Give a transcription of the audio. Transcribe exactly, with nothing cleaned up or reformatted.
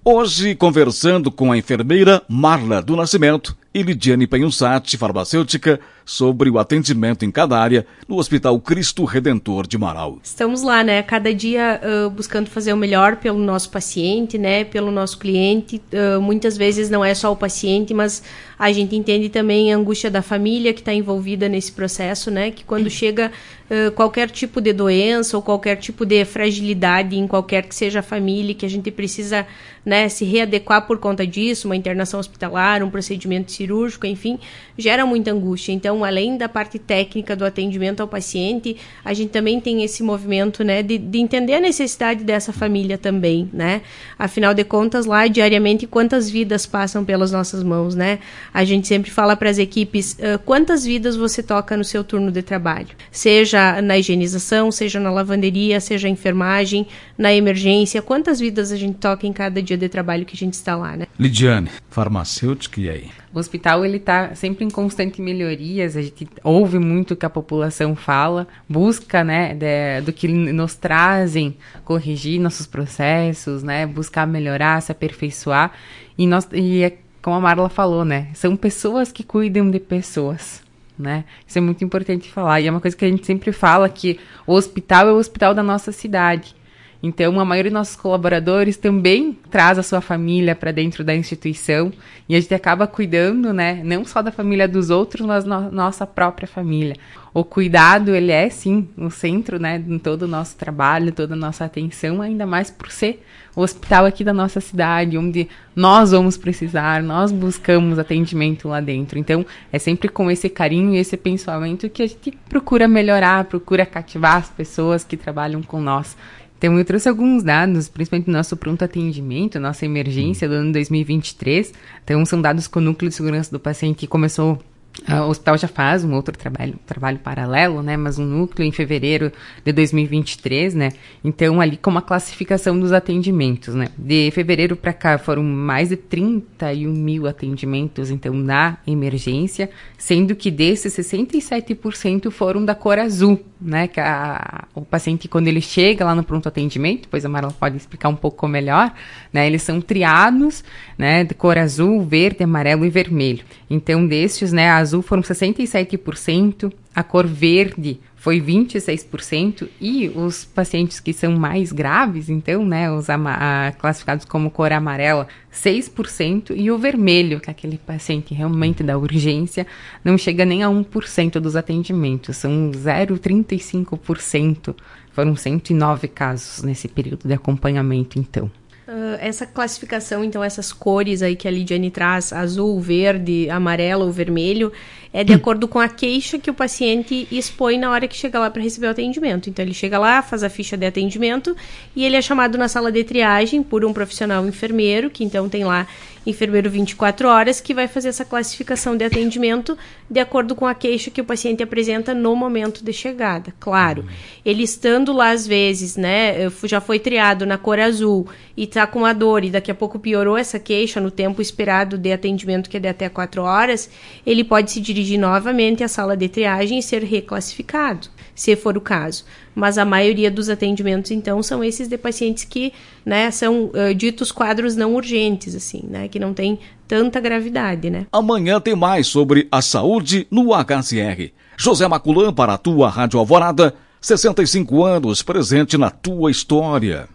Hoje, conversando com a enfermeira Marla do Nascimento e Lidiane Penhussati, farmacêutica, sobre o atendimento em cada área no Hospital Cristo Redentor de Marau. Estamos lá, né, cada dia uh, buscando fazer o melhor pelo nosso paciente, né, pelo nosso cliente. Uh, muitas vezes não é só o paciente, mas a gente entende também a angústia da família que está envolvida nesse processo, né, que quando chega uh, qualquer tipo de doença ou qualquer tipo de fragilidade em qualquer que seja a família, que a gente precisa, né, se readequar por conta disso, uma internação hospitalar, um procedimento cirúrgico, enfim, gera muita angústia. Então, além da parte técnica do atendimento ao paciente, a gente também tem esse movimento, né, de, de entender a necessidade dessa família também, né? Afinal de contas, lá, diariamente, quantas vidas passam pelas nossas mãos, né? A gente sempre fala para as equipes, uh, quantas vidas você toca no seu turno de trabalho? Seja na higienização, seja na lavanderia, seja na enfermagem, na emergência, quantas vidas a gente toca em cada dia de trabalho que a gente está lá, né? Lidiane, farmacêutica, e aí? O hospital, ele está sempre em constante melhorias, a gente ouve muito o que a população fala, busca, né, de, do que nos trazem, corrigir nossos processos, né, buscar melhorar, se aperfeiçoar, e, nós, e é como a Marla falou, né, são pessoas que cuidam de pessoas, né, isso é muito importante falar, e é uma coisa que a gente sempre fala, que o hospital é o hospital da nossa cidade. Então, a maioria dos nossos colaboradores também traz a sua família para dentro da instituição e a gente acaba cuidando, né, não só da família dos outros, mas da no- nossa própria família. O cuidado, ele é, sim, no centro, né, de todo o nosso trabalho, toda a nossa atenção, ainda mais por ser o hospital aqui da nossa cidade, onde nós vamos precisar, nós buscamos atendimento lá dentro. Então, é sempre com esse carinho e esse pensamento que a gente procura melhorar, procura cativar as pessoas que trabalham com nós. Então, eu trouxe alguns dados, principalmente do nosso pronto atendimento, nossa emergência do ano dois mil e vinte e três. Então, são dados com o núcleo de segurança do paciente que começou... Uh, o hospital já faz um outro trabalho, trabalho paralelo, né, mas um núcleo em fevereiro de dois mil e vinte e três, né, então ali com uma classificação dos atendimentos, né, de fevereiro para cá foram mais de trinta e um mil atendimentos, então, na emergência, sendo que desses sessenta e sete por cento foram da cor azul, né, que a, o paciente, quando ele chega lá no pronto atendimento, depois a Marla pode explicar um pouco melhor, né, eles são triados, né, de cor azul, verde, amarelo e vermelho. Então, destes, né, a azul foram sessenta e sete por cento, a cor verde foi vinte e seis por cento e os pacientes que são mais graves, então, né, os ama- a, classificados como cor amarela, seis por cento, e o vermelho, que é aquele paciente realmente da urgência, não chega nem a um por cento dos atendimentos, são zero vírgula trinta e cinco por cento, foram cento e nove casos nesse período de acompanhamento, então. Uh, essa classificação, então, essas cores aí que a Lidiane traz, azul, verde, amarelo ou vermelho, é de acordo com a queixa que o paciente expõe na hora que chega lá para receber o atendimento. Então, ele chega lá, faz a ficha de atendimento e ele é chamado na sala de triagem por um profissional enfermeiro, que então tem lá enfermeiro vinte e quatro horas, que vai fazer essa classificação de atendimento de acordo com a queixa que o paciente apresenta no momento de chegada. Claro, ele estando lá às vezes, né, já foi triado na cor azul e está com uma dor e daqui a pouco piorou essa queixa no tempo esperado de atendimento, que é de até quatro horas, ele pode se dirigir novamente à sala de triagem e ser reclassificado, se for o caso. Mas a maioria dos atendimentos, então, são esses de pacientes que, né, são uh, ditos quadros não urgentes, assim, né, que não tem tanta gravidade, né. Amanhã tem mais sobre a saúde no H C R. José Maculã para a tua Rádio Alvorada, sessenta e cinco anos presente na tua história.